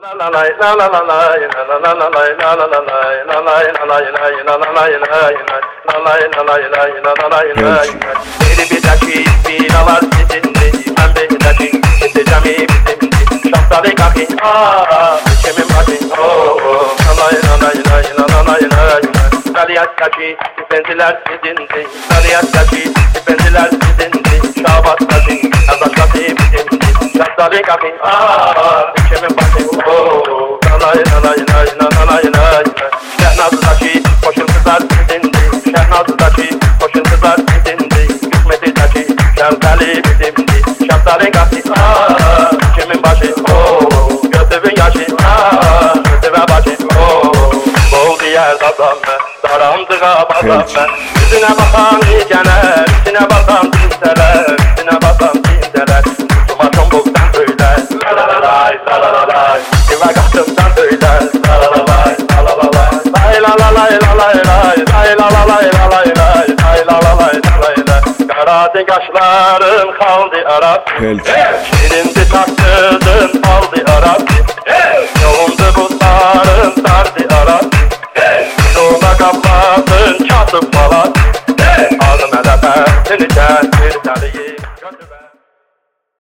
Şehnazıdaki koşulsuzlar bizimdi, Şehnazıdaki koşulsuzlar bizimdi, Hikmetideki şeftali bizimdi, şeftali gati kimin başı götümün yaşı götüme başı boğdu yer dadam ben, darandığa bazam ben. Yüzüne bakan iyiceler, üstüne bakan kimseler, üstüne bakan kimseler, Kutuma tombuktan söyler, la la la la, kime kahtımdan söyler, la la la la. Karadın kaşların kaldı Arap, şirindi taktırdın aldı Arap, yolundu buzların sardı Arap, yoluna kapladın çatıp falan, ağzına da seni çektir taliyi götüme.